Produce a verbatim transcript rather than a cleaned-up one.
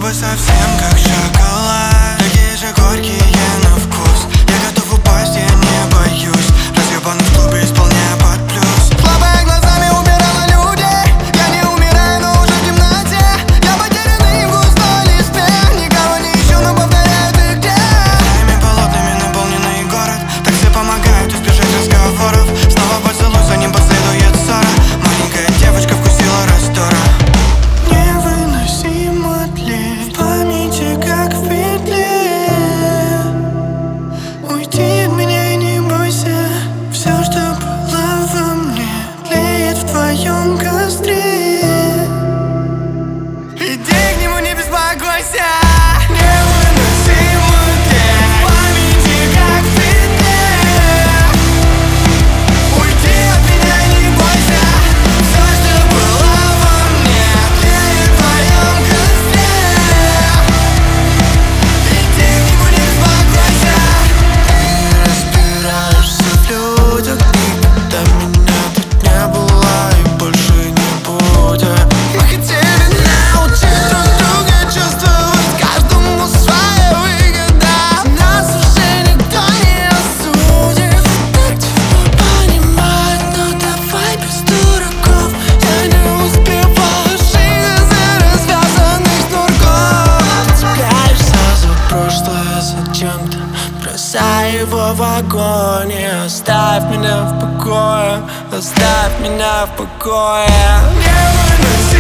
Губы совсем как шоколад, такие же горькие на вкус. Я готов упасть, я не боюсь. Разъебан в клубе, исполняя под плюс. Хлопая глазами, убирала людей. Я не умираю, но уже в темноте. Я потерянный в густой листве. Никого не ищу, но повторяю, ты где? Твоими полотнами наполненный город. Такси помогают избежать разговоров. Снова поцелуй, за ним последует ссора. Маленькая девочка вкусила раствора. Невыносимо тлеть в памяти, как в петле. Уйди от меня и не бойся. Все, что было во мне, тлеет в твоем костре. Иди к нему, не беспокойся. Невыносимо тлеть в памяти, как в петле. Уйди от меня и не бойся. Все, что было во мне, тлеет в твоем костре. Иди к нему, не беспокойся. Ты разбираешься в людях. Никогда меня тут не было и больше не будет. Мы хотели научить друг друга чувствовать каждому своя выгода. Нас уже никто не осудит. Так тяжело понимать, но давай без дураков. Я не успеваю жить из-за развязанных шнурков. Цепляешься за прошлое зачем-то, бросай его в огонь. И оставь меня в покое, оставь меня в покое. Невыносимо